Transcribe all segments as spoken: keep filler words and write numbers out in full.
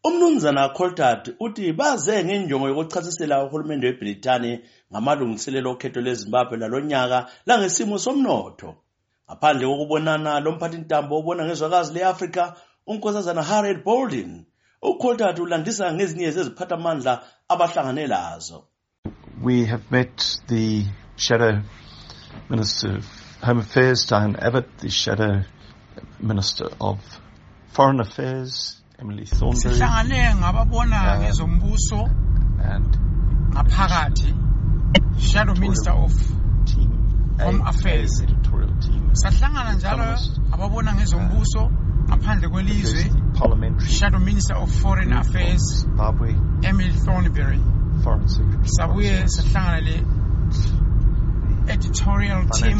Umnumzana Coltart uthi baze ngenjongo yokuchasisela uhulumende weBrithani ngamalungiselelo okhetho leZimbabwe lalonyaka langesimo somnotho. Ngaphandle kokubonana lomphathintambo obona ngezwekazi leAfrika, uNkosazana Harriet Bolden, uColtart ulandisa ngezinye zeziphathamandla abahlangane lazo. We have met the Shadow Minister of Home Affairs, Diane Abbott, the Shadow Minister of Foreign Affairs, Emily Thornberry, and ngaphakathi Shadow Minister of Home Affairs. Sahlangana njalo ababona ngezombuso ngaphandle kwelizwe, Shadow Minister of Foreign Affairs, Emily Thornberry. Sabuye sahlangana le editorial team,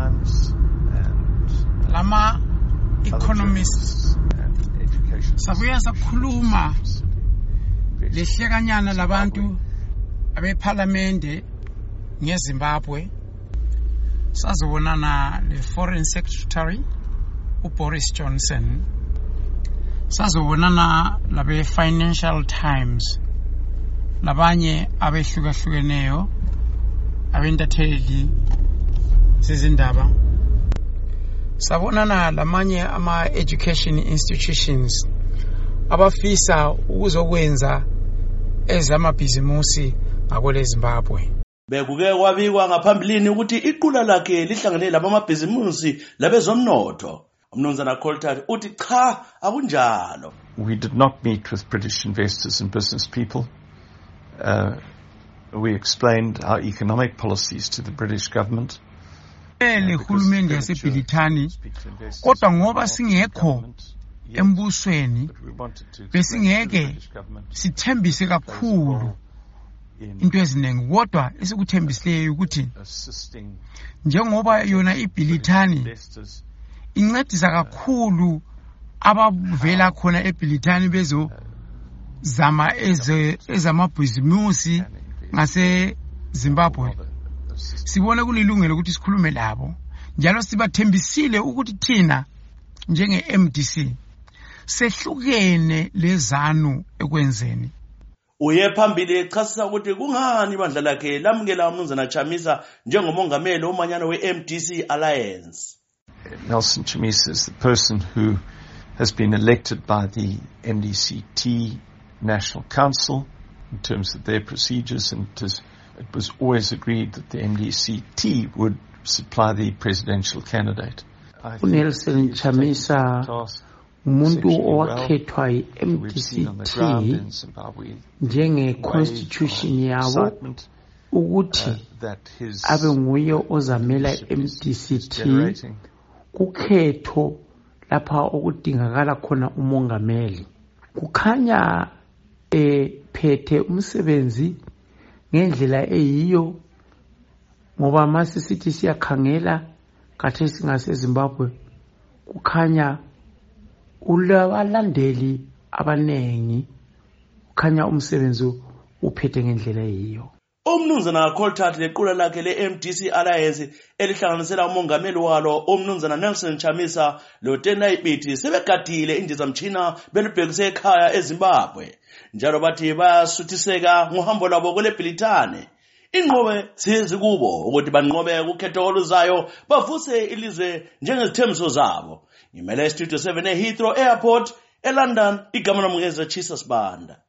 lama economists. Sabuya sakhuluma lehlekanyana labantu abeParliament ngeZimbabwe. Sazobonana le Foreign Secretary uBoris Johnson. Sazobonana labe Financial Times, labanye abehlukahlukeneyo abentatheli zezindaba. Sabonana lamanye ama education institutions abafisa ukuzokwenza ezamabhizimusi ngakole Zimbabwe. Bekuke kwabikwa ngaphambilini ukuthi iqula lakhe lihlangene labamabhizimusi labezomnotho. Umnumzana Coltart uthi cha akunjalo. We did not meet with British investors and business people. Uh, we explained our economic policies to the British government. Le hulumende yaseBrithani kodwa ngoba singekho embusweni besingeke sithembise kakhulu into eziningi, kodwa esikuthembisileyo ukuthi njengoba yona iBrithani incedisa kakhulu abavela khona eBrithani bezo zama eze ezamabhizimusi ngase Zimbabwe, sibone kulilungelo ukuthi sikhulume labo njalo sibathembisile ukuthi thina njenge M D C sehlukene lezanu ekwenzeni. Uye phambili echasisa ukuthi kungani ibandla lakhe lamukela umnumzana Chamisa njengomongameli omanyano we-M D C Alliance. Nelson Chamisa is the person who has been elected by the M D C T National Council in terms of their procedures, and it, is, it was always agreed that the M D C T would supply the presidential candidate. Nelson Chamisa umuntu owakhethwa yi-M D C T njenge constitution yabo ukuthi abe nguye ozamela M D C T kukhetho lapha okudingakala khona umongameli. Kukhanya ephethe umsebenzi ngendlela eyiyo ngoba masisithi siyakhangela khathesi ngase Zimbabwe kukhanya ulabalandeli abanengi, kukhanya umsebenzi uphethe ngendlela eyiyo. Umnumzana Coltart lequla lakhe le-M D C Alliance elihlanganisela umongameli walo umnumzana Nelson Chamisa loTendai Biti sebegadile indizamtshina belibhekise ekhaya eZimbabwe, njalo bathi bayasuthiseka ngohambo lwabo kwele Brithani. Inqobe sizikubo ukuthi banqobe ukhetho oluzayo bavuse ilizwe njengezithembiso zabo. Ngimele Studio seven eHeathrow Airport eLondon, igama lami ngeze Jesus Banda.